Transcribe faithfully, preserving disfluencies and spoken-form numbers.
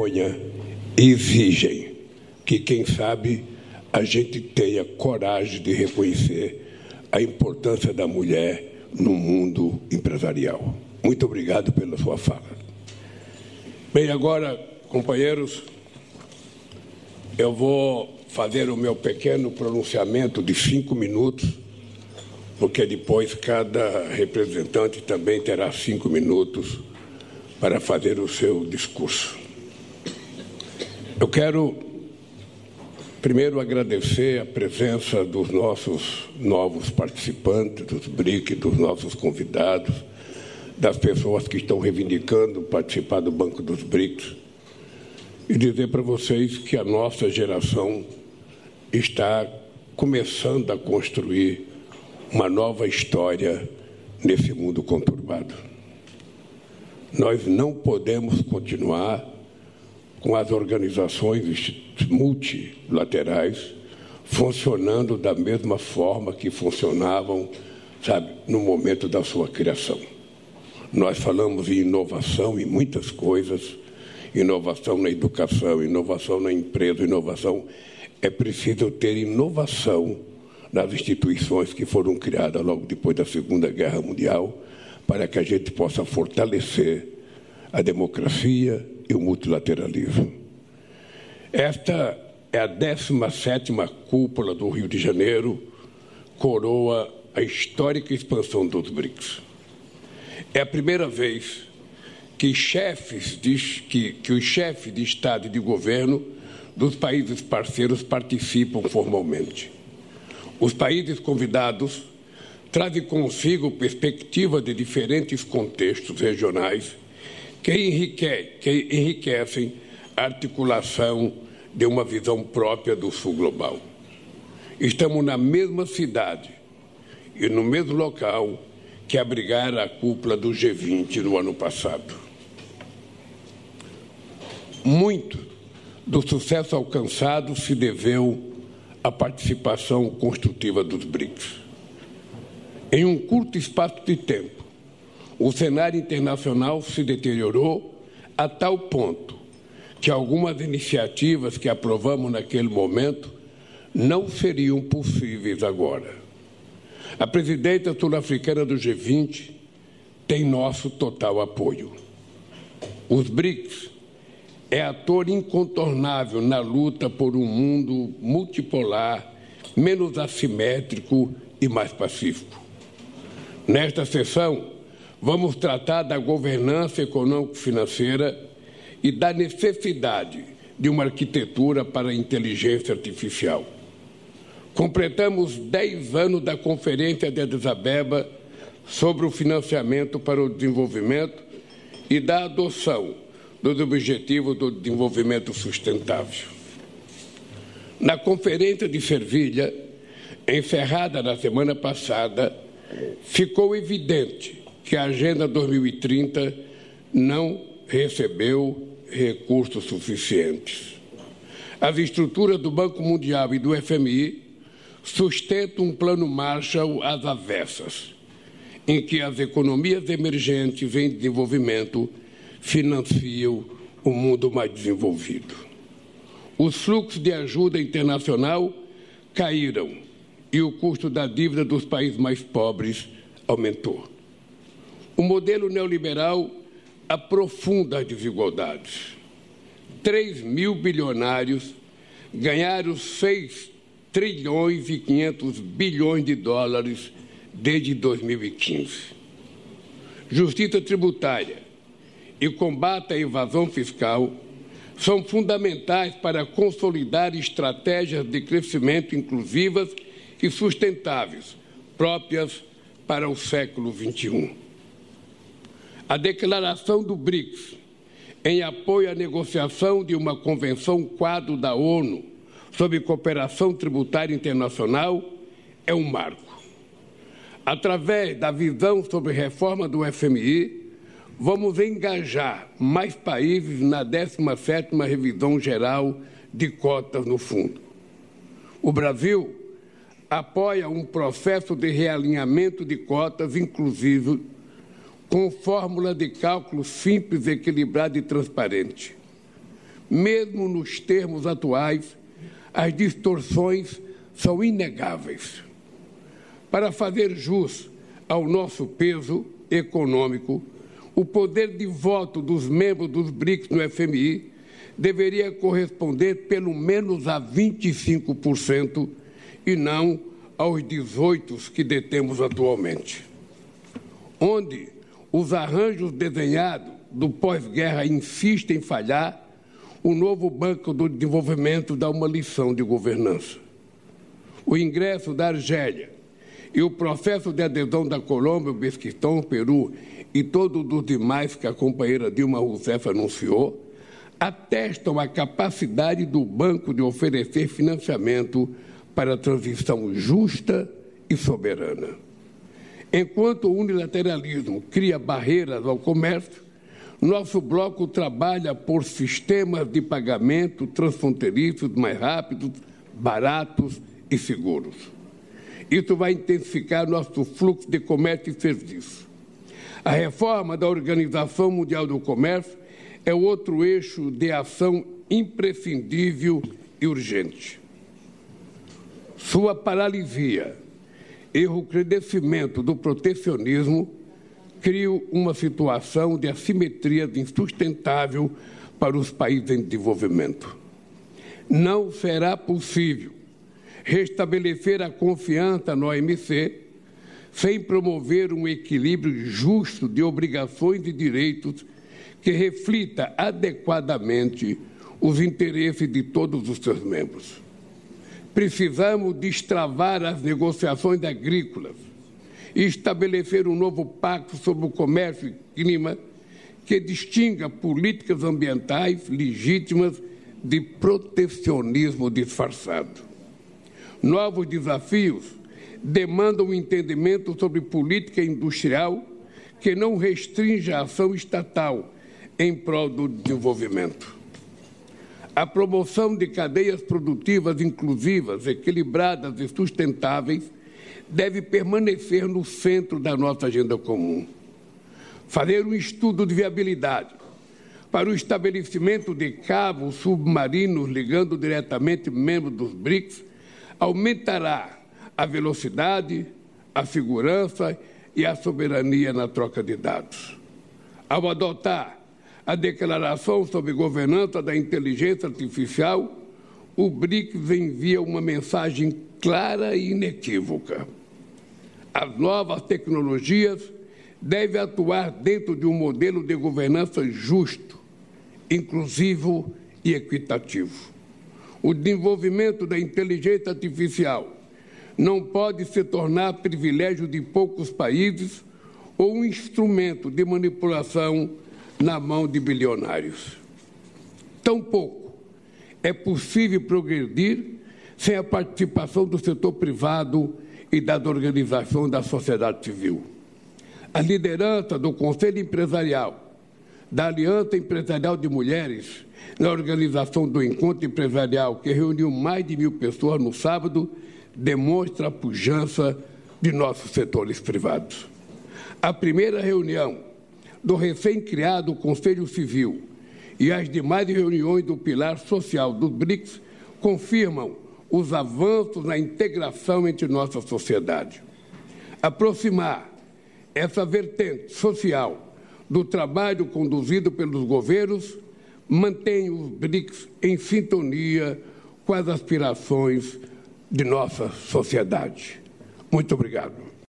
vergonha e exigem que, quem sabe, a gente tenha coragem de reconhecer a importância da mulher no mundo empresarial. Muito obrigado pela sua fala. Bem, agora, companheiros, eu vou fazer o meu pequeno pronunciamento de cinco minutos, porque depois cada representante também terá cinco minutos para fazer o seu discurso. Eu quero, primeiro, agradecer a presença dos nossos novos participantes, dos B R I C, dos nossos convidados, das pessoas que estão reivindicando participar do Banco dos B R I Cs, e dizer para vocês que a nossa geração está começando a construir uma nova história nesse mundo conturbado. Nós não podemos continuar com as organizações multilaterais funcionando da mesma forma que funcionavam, sabe, no momento da sua criação. Nós falamos em inovação em muitas coisas, inovação na educação, inovação na empresa, inovação. É preciso ter inovação nas instituições que foram criadas logo depois da Segunda Guerra Mundial, para que a gente possa fortalecer a democracia e o multilateralismo. Esta é a décima sétima cúpula do Rio de Janeiro, coroa a histórica expansão dos B R I Cs. É a primeira vez que, chefes de, que, que os chefes de Estado e de governo dos países parceiros participam formalmente. Os países convidados trazem consigo perspectivas de diferentes contextos regionais que, enrique, que enriquecem a articulação de uma visão própria do Sul global. Estamos na mesma cidade e no mesmo local que abrigaram a cúpula do G vinte no ano passado. Muito do sucesso alcançado se deveu à participação construtiva dos B R I Cs. Em um curto espaço de tempo, o cenário internacional se deteriorou a tal ponto que algumas iniciativas que aprovamos naquele momento não seriam possíveis agora. A presidenta sul-africana do G vinte tem nosso total apoio. Os B R I Cs é ator incontornável na luta por um mundo multipolar, menos assimétrico e mais pacífico. Nesta sessão, vamos tratar da governança econômico-financeira e da necessidade de uma arquitetura para a inteligência artificial. Completamos dez anos da Conferência de Addis Abeba sobre o financiamento para o desenvolvimento e da adoção dos Objetivos do Desenvolvimento Sustentável. Na Conferência de Sevilha, encerrada na semana passada, ficou evidente que a Agenda dois mil e trinta não recebeu recursos suficientes. As estruturas do Banco Mundial e do F M I sustentam um plano Marshall às avessas, em que as economias emergentes em desenvolvimento financiam o mundo mais desenvolvido. Os fluxos de ajuda internacional caíram e o custo da dívida dos países mais pobres aumentou. O modelo neoliberal aprofunda as desigualdades. três mil bilionários ganharam seis trilhões e quinhentos bilhões de dólares desde dois mil e quinze. Justiça tributária e combate à evasão fiscal são fundamentais para consolidar estratégias de crescimento inclusivas e sustentáveis, próprias para o século vinte e um. A declaração do B R I C S em apoio à negociação de uma convenção quadro da ONU sobre cooperação tributária internacional é um marco. Através da visão sobre reforma do F M I, vamos engajar mais países na décima sétima revisão geral de cotas no fundo. O Brasil apoia um processo de realinhamento de cotas inclusivo com fórmula de cálculo simples, equilibrada e transparente. mesmo nos termos atuais, as distorções são inegáveis. Para fazer jus ao nosso peso econômico, o poder de voto dos membros dos BRICS no F M I deveria corresponder pelo menos a vinte e cinco por cento e não aos dezoito por cento que detemos atualmente. Onde os arranjos desenhados do pós-guerra insistem em falhar, o novo Banco do Desenvolvimento dá uma lição de governança. O ingresso da Argélia e o processo de adesão da Colômbia, o Uzbequistão, o Peru e todos os demais que a companheira Dilma Rousseff anunciou, atestam a capacidade do banco de oferecer financiamento para a transição justa e soberana. Enquanto o unilateralismo cria barreiras ao comércio, nosso bloco trabalha por sistemas de pagamento transfronteiriços mais rápidos, baratos e seguros. Isso vai intensificar nosso fluxo de comércio e serviços. A reforma da Organização Mundial do Comércio é outro eixo de ação imprescindível e urgente. Sua paralisia e o recrudescimento do protecionismo criam uma situação de assimetria insustentável para os países em desenvolvimento. Não será possível restabelecer a confiança no O M C sem promover um equilíbrio justo de obrigações e direitos que reflita adequadamente os interesses de todos os seus membros. Precisamos destravar as negociações agrícolas e estabelecer um novo pacto sobre o comércio e clima que distinga políticas ambientais legítimas de protecionismo disfarçado. Novos desafios demandam um entendimento sobre política industrial que não restrinja a ação estatal em prol do desenvolvimento. A promoção de cadeias produtivas inclusivas, equilibradas e sustentáveis deve permanecer no centro da nossa agenda comum. Fazer um estudo de viabilidade para o estabelecimento de cabos submarinos ligando diretamente membros dos BRICS aumentará a velocidade, a segurança e a soberania na troca de dados. Ao adotar a Declaração sobre Governança da Inteligência Artificial, o BRICS envia uma mensagem clara e inequívoca. As novas tecnologias devem atuar dentro de um modelo de governança justo, inclusivo e equitativo. O desenvolvimento da inteligência artificial não pode se tornar privilégio de poucos países ou um instrumento de manipulação na mão de bilionários. Tampouco é possível progredir sem a participação do setor privado e das organizações da sociedade civil. A liderança do Conselho Empresarial, da Aliança Empresarial de Mulheres, na organização do Encontro Empresarial, que reuniu mais de mil pessoas no sábado, demonstra a pujança de nossos setores privados. A primeira reunião do recém-criado Conselho Civil e as demais reuniões do pilar social dos BRICS confirmam os avanços na integração entre nossa sociedade. Aproximar essa vertente social do trabalho conduzido pelos governos mantém os BRICS em sintonia com as aspirações de nossa sociedade. Muito obrigado.